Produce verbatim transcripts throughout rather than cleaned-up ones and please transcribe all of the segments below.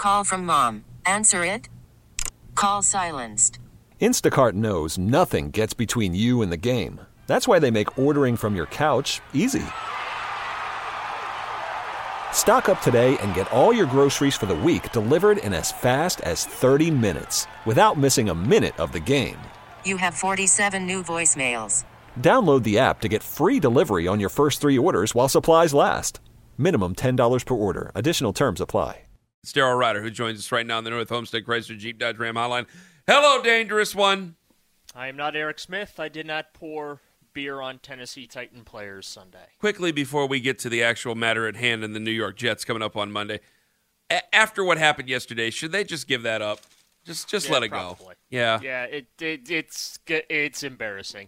Call from mom. Answer it. Call silenced. Instacart knows nothing gets between you and the game. That's why they make ordering from your couch easy. Stock up today and get all your groceries for the week delivered in as fast as thirty minutes without missing a minute of the game. You have forty-seven new voicemails. Download the app to get free delivery on your first three orders while supplies last. Minimum ten dollars per order. Additional terms apply. It's Daryl Ryder, who joins us right now on the North Homestead Chrysler Jeep Dodge Ram hotline. Hello, dangerous one. I am not Eric Smith. I did not pour beer on Tennessee Titan players Sunday. Quickly, before we get to the actual matter at hand and the New York Jets coming up on Monday, a- after what happened yesterday, should they just give that up? Just just yeah, let it probably. go. Yeah. Yeah, it, it it's it's embarrassing.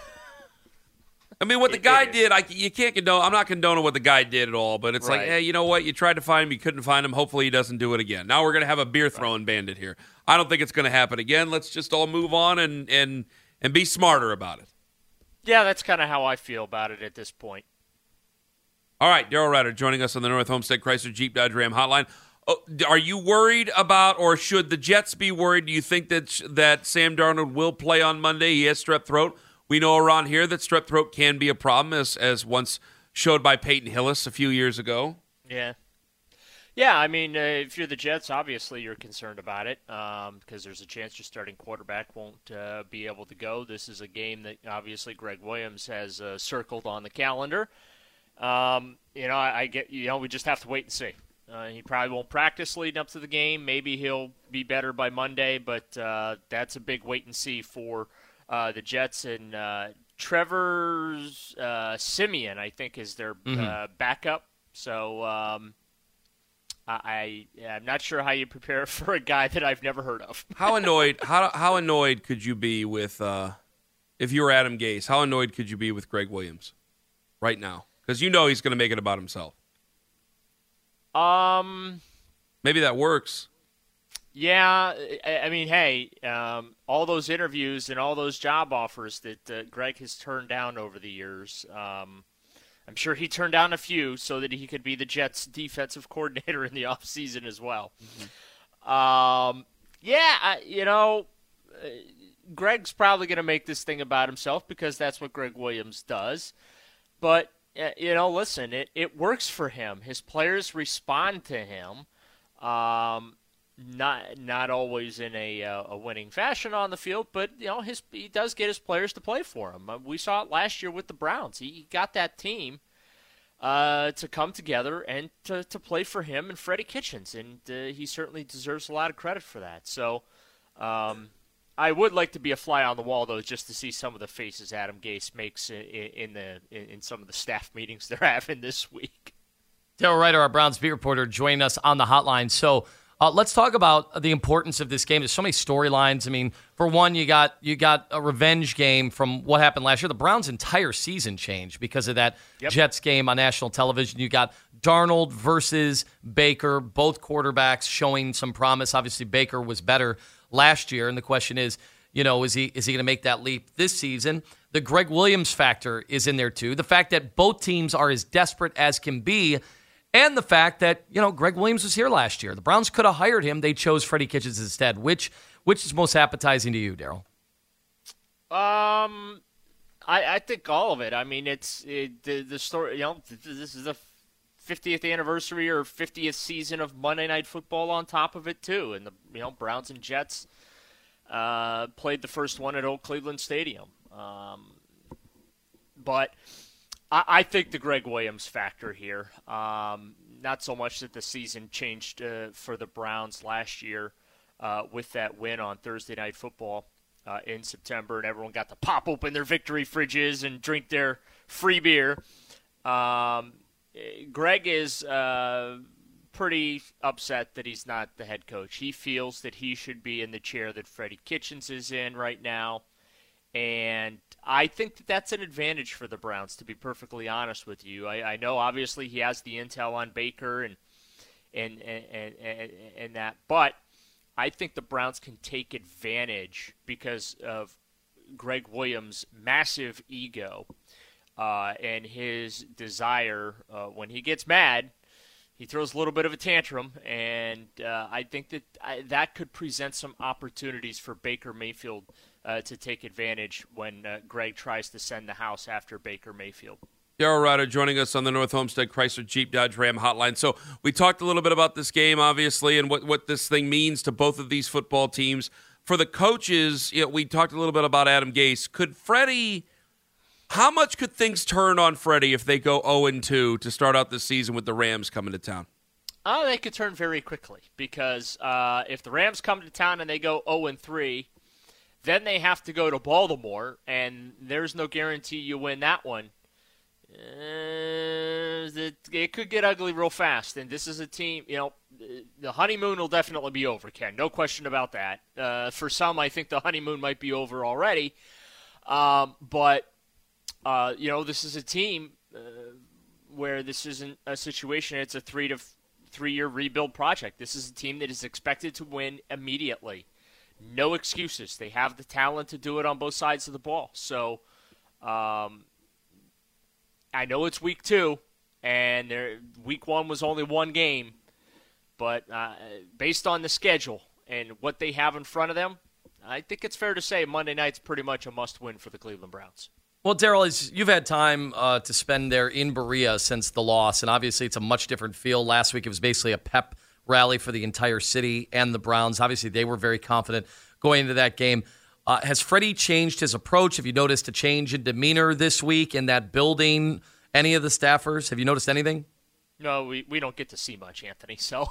I mean, what the it, guy it did, I, you can't condone. I'm not condoning what the guy did at all, but it's right. like, hey, you know what? You tried to find him, you couldn't find him. Hopefully he doesn't do it again. Now we're going to have a beer throwing right. bandit here. I don't think it's going to happen again. Let's just all move on and, and, and be smarter about it. Yeah, that's kind of how I feel about it at this point. All right, Daryl Ryder joining us on the North Homestead Chrysler Jeep Dodge Ram hotline. Oh, are you worried about, or should the Jets be worried? Do you think that that Sam Darnold will play on Monday? He has strep throat. We know around here that strep throat can be a problem, as as once showed by Peyton Hillis a few years ago. Yeah. Yeah, I mean, uh, if you're the Jets, obviously you're concerned about it um, because there's a chance your starting quarterback won't uh, be able to go. This is a game that obviously Greg Williams has uh, circled on the calendar. Um, you know, I, I get, you know, we just have to wait and see. Uh, he probably won't practice leading up to the game. Maybe he'll be better by Monday, but uh, that's a big wait and see for uh, the Jets. And uh, Trevor uh, Siemian, I think, is their mm-hmm. uh, backup. So um, I, I'm not sure how you prepare for a guy that I've never heard of. How annoyed? How how annoyed could you be with uh, if you were Adam Gase? How annoyed could you be with Greg Williams right now? Because you know he's going to make it about himself. Um, maybe that works. Yeah, I mean, hey, um, all those interviews and all those job offers that uh, Greg has turned down over the years, um, I'm sure he turned down a few so that he could be the Jets' defensive coordinator in the offseason as well. Mm-hmm. Um, yeah, I, you know, uh, Greg's probably going to make this thing about himself because that's what Greg Williams does. But you know, listen, it, it works for him. His players respond to him, um, not not always in a uh, a winning fashion on the field, but you know, his he does get his players to play for him. We saw it last year with the Browns. He, he got that team uh, to come together and to, to play for him and Freddie Kitchens, and uh, he certainly deserves a lot of credit for that. So. Um, I would like to be a fly on the wall, though, just to see some of the faces Adam Gase makes in, in the in some of the staff meetings they're having this week. Daryl Ryder, our Browns beat reporter, joining us on the hotline. So uh, let's talk about the importance of this game. There's so many storylines. I mean, for one, you got you got a revenge game from what happened last year. The Browns' entire season changed because of that yep. Jets game on national television. You got Darnold versus Baker, both quarterbacks showing some promise. Obviously, Baker was better last year, and the question is, you know, is he is he going to make that leap this season? The Greg Williams factor is in there too. The fact that both teams are as desperate as can be, and the fact that, you know, Greg Williams was here last year. The Browns could have hired him. They chose Freddie Kitchens instead. Which which is most appetizing to you, Daryl? Um, I I think all of it. I mean, it's it, the the story. You know, this is the fiftieth anniversary or fiftieth season of Monday Night Football on top of it too, and the you know Browns and Jets uh, played the first one at Old Cleveland Stadium. Um, but I, I think the Greg Williams factor here, um, not so much that the season changed uh, for the Browns last year uh, with that win on Thursday Night Football uh, in September, and everyone got to pop open their victory fridges and drink their free beer. Um, Greg is uh, pretty upset that he's not the head coach. He feels that he should be in the chair that Freddie Kitchens is in right now. And I think that that's an advantage for the Browns, to be perfectly honest with you. I, I know, obviously, he has the intel on Baker and and, and, and, and that. But I think the Browns can take advantage because of Greg Williams' massive ego. Uh, and his desire, uh, when he gets mad, he throws a little bit of a tantrum, and uh, I think that I, that could present some opportunities for Baker Mayfield uh, to take advantage when uh, Greg tries to send the house after Baker Mayfield. Darrell Ryder joining us on the North Homestead Chrysler Jeep Dodge Ram hotline. So we talked a little bit about this game, obviously, and what, what this thing means to both of these football teams. For the coaches, you know, we talked a little bit about Adam Gase. Could Freddie, how much could things turn on Freddie if they go oh and two to start out the season with the Rams coming to town? Oh, they could turn very quickly because uh, if the Rams come to town and they go oh and three, then they have to go to Baltimore, and there's no guarantee you win that one. Uh, it, it could get ugly real fast, and this is a team, you know, the honeymoon will definitely be over, Ken. No question about that. Uh, for some, I think the honeymoon might be over already. Um, but, uh, you know, this is a team uh, where this isn't a situation. It's a three to f- three-year rebuild project. This is a team that is expected to win immediately. No excuses. They have the talent to do it on both sides of the ball. So, um, I know it's week two, and there, week one was only one game, but uh, based on the schedule and what they have in front of them, I think it's fair to say Monday night's pretty much a must-win for the Cleveland Browns. Well, Darrell, you've had time uh, to spend there in Berea since the loss, and obviously it's a much different feel. Last week it was basically a pep rally for the entire city and the Browns. Obviously they were very confident going into that game. Uh, has Freddie changed his approach? Have you noticed a change in demeanor this week in that building? Any of the staffers? Have you noticed anything? No, we, we don't get to see much, Anthony. So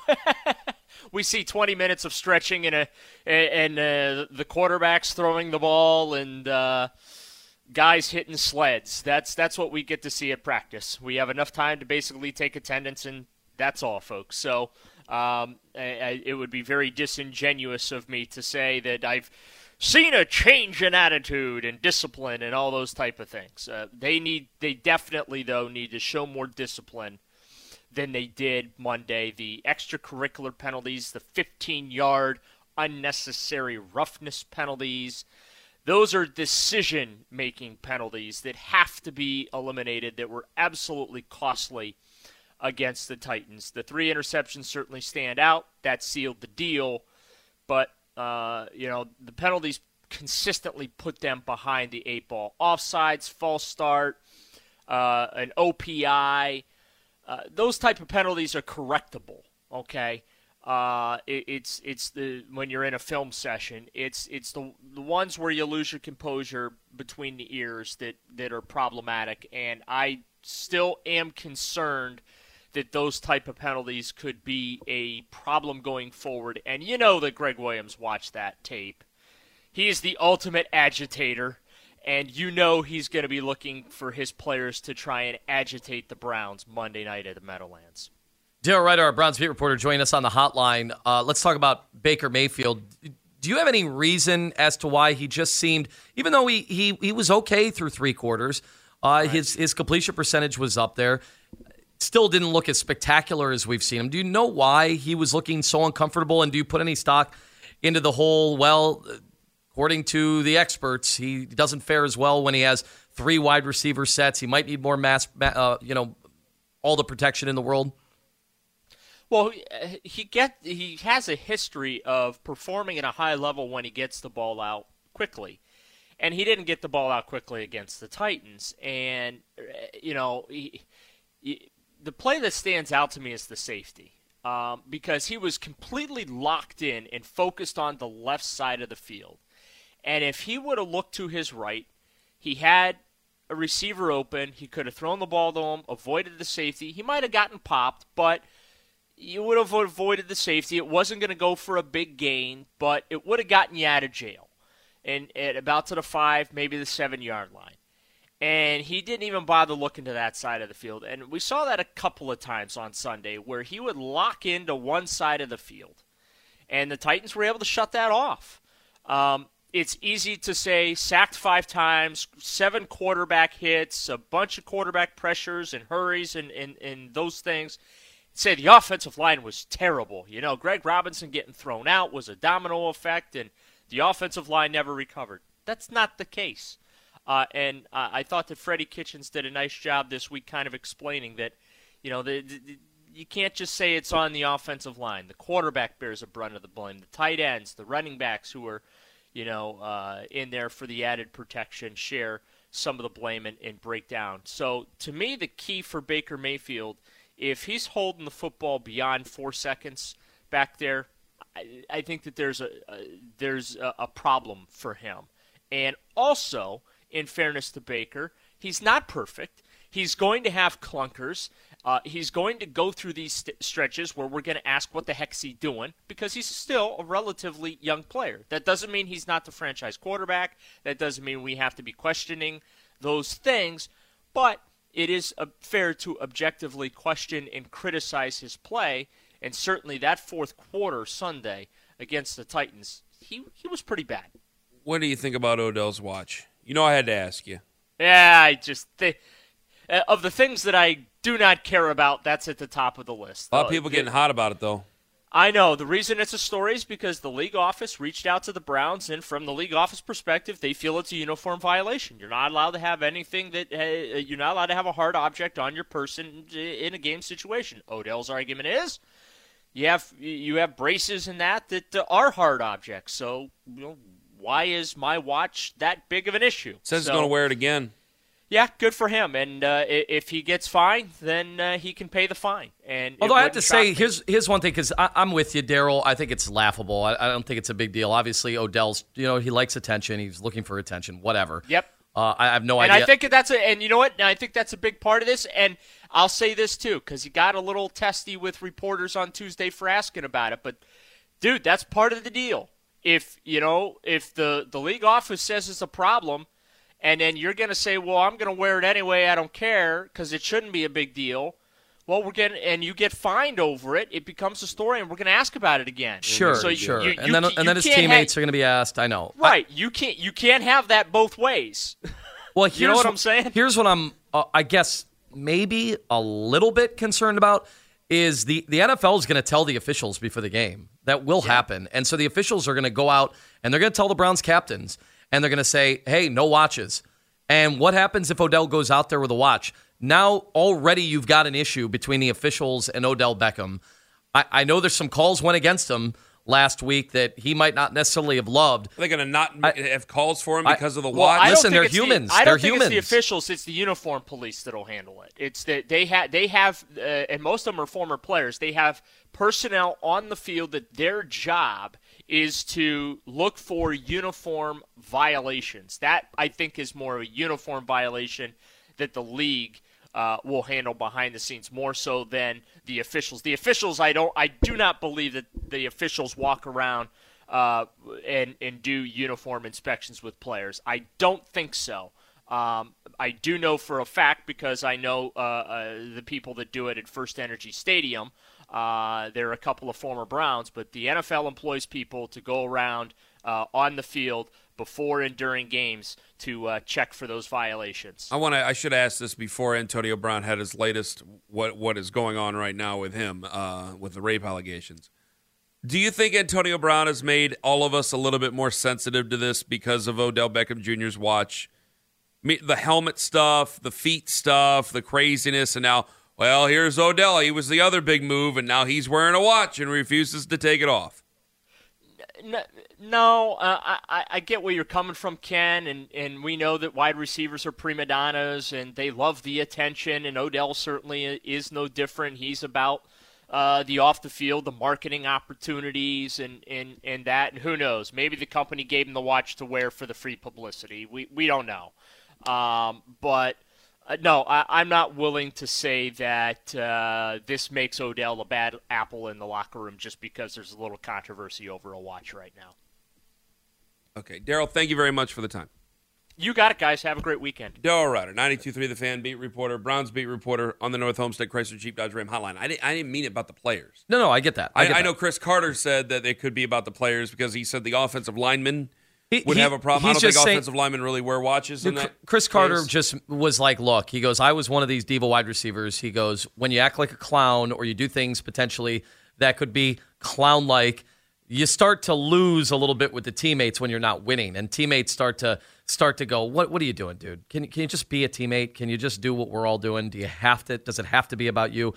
we see twenty minutes of stretching and a and uh, the quarterbacks throwing the ball and uh, guys hitting sleds. That's that's what we get to see at practice. We have enough time to basically take attendance, and that's all, folks. So um, I, I, it would be very disingenuous of me to say that I've seen a change in attitude and discipline and all those type of things. Uh, they need, they definitely, though, need to show more discipline than they did Monday. The extracurricular penalties, the fifteen-yard unnecessary roughness penalties, those are decision-making penalties that have to be eliminated, that were absolutely costly against the Titans. The three interceptions certainly stand out. That sealed the deal. But, uh, you know, the penalties consistently put them behind the eight ball. Offsides, false start, uh, an O P I. Uh, those type of penalties are correctable, okay? Uh, it, it's it's the when you're in a film session, it's it's the the ones where you lose your composure between the ears that, that are problematic, and I still am concerned that those type of penalties could be a problem going forward. And you know that Greg Williams watched that tape. He is the ultimate agitator, and you know he's going to be looking for his players to try and agitate the Browns Monday night at the Meadowlands. Darrell Ryder, our Browns beat reporter, joining us on the hotline. Uh, let's talk about Baker Mayfield. Do you have any reason as to why he just seemed, even though he he, he was okay through three quarters, uh, right. his, his completion percentage was up there, still didn't look as spectacular as we've seen him. Do you know why he was looking so uncomfortable, and do you put any stock into the whole, well, according to the experts, he doesn't fare as well when he has three wide receiver sets. He might need more mass, uh, you know, all the protection in the world. Well, he get he has a history of performing at a high level when he gets the ball out quickly, and he didn't get the ball out quickly against the Titans. And you know, he, he, the play that stands out to me is the safety, um, because he was completely locked in and focused on the left side of the field. And if he would have looked to his right, he had a receiver open. He could have thrown the ball to him, avoided the safety. He might have gotten popped, but you would have avoided the safety. It wasn't going to go for a big gain, but it would have gotten you out of jail. And at about to the five, maybe the seven-yard line. And he didn't even bother looking to that side of the field. And we saw that a couple of times on Sunday where he would lock into one side of the field. And the Titans were able to shut that off. Um, it's easy to say sacked five times, seven quarterback hits, a bunch of quarterback pressures and hurries and, and, and those things. Say the offensive line was terrible. You know, Greg Robinson getting thrown out was a domino effect, and the offensive line never recovered. That's not the case. Uh, and uh, I thought that Freddie Kitchens did a nice job this week kind of explaining that, you know, the, the, you can't just say it's on the offensive line. The quarterback bears a brunt of the blame. The tight ends, the running backs who are, you know, uh, in there for the added protection share some of the blame and, and break down. So to me, the key for Baker Mayfield, if he's holding the football beyond four seconds back there, I, I think that there's a, a there's a, a problem for him. And also, in fairness to Baker, he's not perfect. He's going to have clunkers. Uh, he's going to go through these st- stretches where we're going to ask what the heck's he doing, because he's still a relatively young player. That doesn't mean he's not the franchise quarterback. That doesn't mean we have to be questioning those things. But it is uh, fair to objectively question and criticize his play. And certainly that fourth quarter Sunday against the Titans, he, he was pretty bad. What do you think about Odell's watch? You know I had to ask you. Yeah, I just think uh, of the things that I do not care about, that's at the top of the list. A lot of people uh, getting hot about it, though. I know. The reason it's a story is because the league office reached out to the Browns, and from the league office perspective, they feel it's a uniform violation. You're not allowed to have anything that uh, you're not allowed to have a hard object on your person in a game situation. Odell's argument is you have you have braces and that that uh, are hard objects. So you know, why is my watch that big of an issue? Says so, he's going to wear it again. Yeah, good for him. And uh, if he gets fined, then uh, he can pay the fine. And although I have to say, here's here's one thing, because I'm with you, Daryl. I think it's laughable. I, I don't think it's a big deal. Obviously, Odell's, you know, he likes attention. He's looking for attention. Whatever. Yep. Uh, I have no and idea. And I think that's a, and you know what? And I think that's a big part of this. And I'll say this too, because he got a little testy with reporters on Tuesday for asking about it. But dude, that's part of the deal. If you know, if the the league office says it's a problem, and then you're going to say, well, I'm going to wear it anyway, I don't care, because it shouldn't be a big deal. Well, we're getting, and you get fined over it, it becomes a story, and we're going to ask about it again. Sure, so sure. You, you, and then, you, and then his teammates have, are going to be asked, I know. Right. I, you can't you can't have that both ways. Well, here's you know what what I'm saying? Here's what I'm, uh, I guess, maybe a little bit concerned about, is the, the N F L is going to tell the officials before the game. That will yeah. happen. And so the officials are going to go out, and they're going to tell the Browns captains, and they're going to say, hey, no watches. And what happens if Odell goes out there with a watch? Now, already you've got an issue between the officials and Odell Beckham. I, I know there's some calls went against him last week that he might not necessarily have loved. Are they going to not I, have calls for him because I, of the well, watch? Listen, they're humans. The, I don't they're think humans. it's the officials. It's the uniform police that'll handle it. It's that they have, they have, uh, and most of them are former players. They have personnel on the field that their job is to look for uniform violations. That, I think, is more of a uniform violation that the league uh, will handle behind the scenes more so than the officials. The officials, I don't, I do not believe that the officials walk around uh, and and do uniform inspections with players. I don't think so. Um, I do know for a fact, because I know uh, uh, the people that do it at First Energy Stadium. Uh, there are a couple of former Browns, but the N F L employs people to go around uh, on the field before and during games to uh, check for those violations. I want to. I should ask this before Antonio Brown had his latest. What what is going on right now with him uh, with the rape allegations? Do you think Antonio Brown has made all of us a little bit more sensitive to this because of Odell Beckham Junior's watch? The helmet stuff, the feet stuff, the craziness, and now. Well, here's Odell. He was the other big move, and now he's wearing a watch and refuses to take it off. No, uh, I, I get where you're coming from, Ken, and, and we know that wide receivers are prima donnas, and they love the attention, and Odell certainly is no different. He's about uh, the off the field, the marketing opportunities, and, and, and that, and who knows? Maybe the company gave him the watch to wear for the free publicity. We, we don't know. Um, but... Uh, no, I, I'm not willing to say that uh, this makes Odell a bad apple in the locker room just because there's a little controversy over a watch right now. Okay, Daryl, thank you very much for the time. You got it, guys. Have a great weekend. Daryl Ruiter, ninety-two point three The Fan, beat reporter, Browns beat reporter on the North Homestead Chrysler Jeep Dodge Ram hotline. I didn't, I didn't mean it about the players. No, no, I get that. I, get I, I that. know Chris Carter said that it could be about the players because he said the offensive linemen He, would he, have a problem. I don't think saying, offensive linemen really wear watches in that Chris Carter case. just was like, look, he goes, I was one of these diva wide receivers. He goes, when you act like a clown or you do things potentially that could be clown-like, you start to lose a little bit with the teammates when you're not winning. And teammates start to start to go, what What are you doing, dude? Can, can you just be a teammate? Can you just do what we're all doing? Do you have to? Does it have to be about you?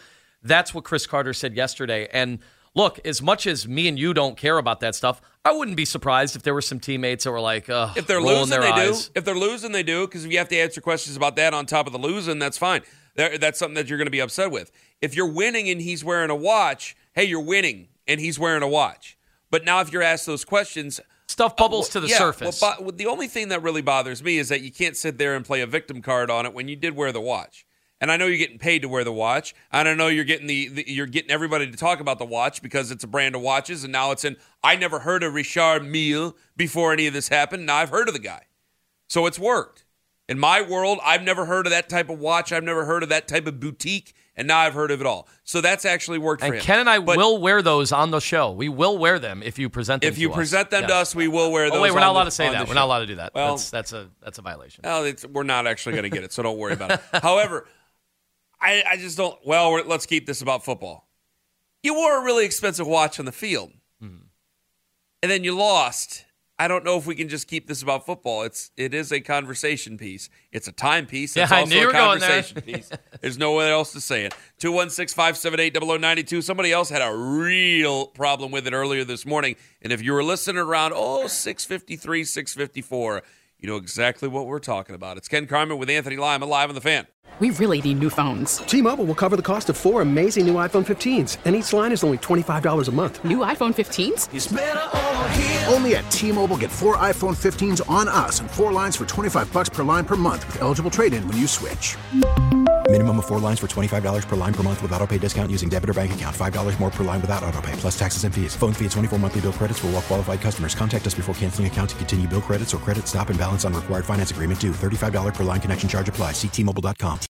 That's what Chris Carter said yesterday. And look, as much as me and you don't care about that stuff, I wouldn't be surprised if there were some teammates that were like, uh, if they're losing, they eyes. do. If they're losing, they do. Because if you have to answer questions about that on top of the losing, that's fine. That's something that you're going to be upset with. If you're winning and he's wearing a watch, hey, you're winning and he's wearing a watch. But now if you're asked those questions, stuff bubbles uh, well, to the yeah, surface. Well, but the only thing that really bothers me is that you can't sit there and play a victim card on it when you did wear the watch. And I know you're getting paid to wear the watch. And I know you're getting the, the you're getting everybody to talk about the watch because it's a brand of watches. And now it's in. I never heard of Richard Mille before any of this happened. Now I've heard of the guy, so it's worked. In my world, I've never heard of that type of watch. I've never heard of that type of boutique, and now I've heard of it all. So that's actually worked and for him. And Ken and I but will wear those on the show. We will wear them if you present them if to you us. present them yes. to us, we will wear those. Oh wait, we're not allowed the, to say that. We're show. not allowed to do that. Well, that's that's a that's a violation. Well, it's, we're not actually going to get it, so don't worry about it. However, I, I just don't. Well, we're, let's keep this about football. You wore a really expensive watch on the field, mm-hmm. and then you lost. I don't know if we can just keep this about football. It's it is a conversation piece. It's a time piece. It's yeah, also I knew you were a conversation going there. piece. There's no way else to say it. two one six, five seven eight, zero zero nine two. Somebody else had a real problem with it earlier this morning. And if you were listening around, oh, six fifty-three, six fifty-four, you know exactly what we're talking about. It's Ken Carmen with Anthony Lima live on The Fan. We really need new phones. T-Mobile will cover the cost of four amazing new iPhone fifteens, and each line is only twenty-five dollars a month. New iPhone fifteens? It's better over here. Only at T-Mobile, get four iPhone fifteens on us and four lines for twenty-five dollars per line per month with eligible trade-in when you switch. Minimum of four lines for twenty-five dollars per line per month with autopay discount using debit or bank account. five dollars more per line without autopay, plus taxes and fees. Phone fee at twenty-four monthly bill credits for well-qualified customers. Contact us before canceling account to continue bill credits or credit stop and balance on required finance agreement due. thirty-five dollars per line connection charge applies. See T Mobile dot com.